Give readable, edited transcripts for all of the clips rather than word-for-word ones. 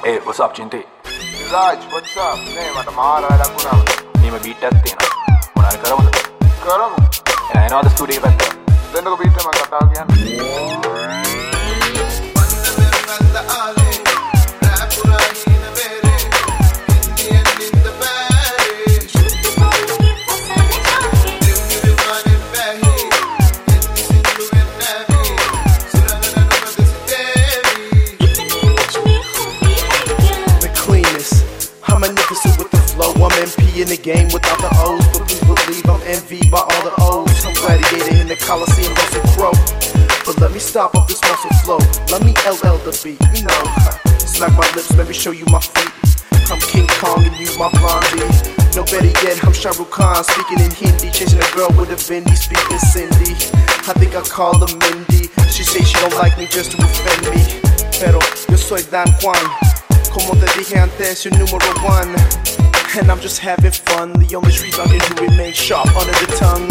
Hey, what's up, Chinti? Raj, what's up? Nee, mata maara වැඩක් වුණා. නීම beat එකක් තියෙනවා. මොනාරි කරමුද? කරමු. එහෙනම් එනවාද ස්ටුඩියෝ එකට පැත්තට? දෙන්නකෝ beat එක මම කතාව කියන්න. Magnificent with the flow, I'm MP in the game without the O's, but please believe I'm envied by all the O's. I'm gladiator in the Coliseum, Russell Crowe. But let me stop up this muscle flow, let me LL the beat, you know. Smack my lips, let me show you my feet. I'm King Kong and you my blondie. No better yet, I'm Shah Rukh Khan, speaking in Hindi, chasing a girl with a Fendi, speaking Cindy. I think I call her Mindy, she say she don't like me just to offend me. Pero yo soy Dan Juan, como te dije antes, you're numero one. And I'm just having fun, the only street I can do it make sharp under the tongue.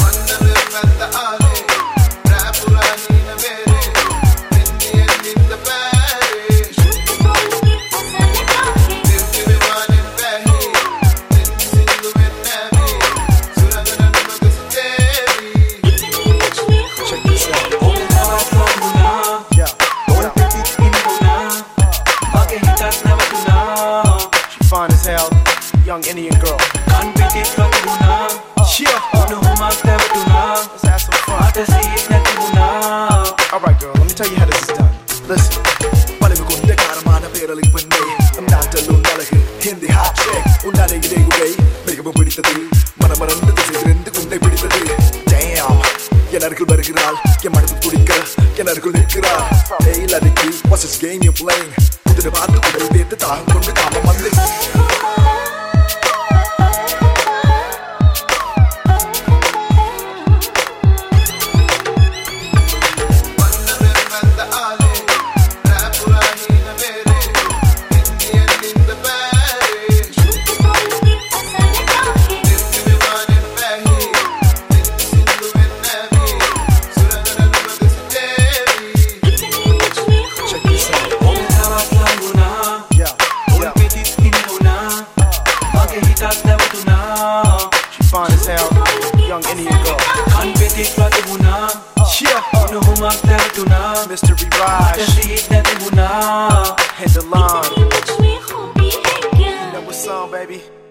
Fine as hell, young Indian girl. Yeah, let's have some fun. Alright girl, let me tell you how this is done. Listen. I'm not alone, Hindi hot chick. Damn. Hey ladiki, what's this game you're playing? She fine as hell, young Indian girl. Yeah, Mystery Raj and Delon. You know what's on, baby?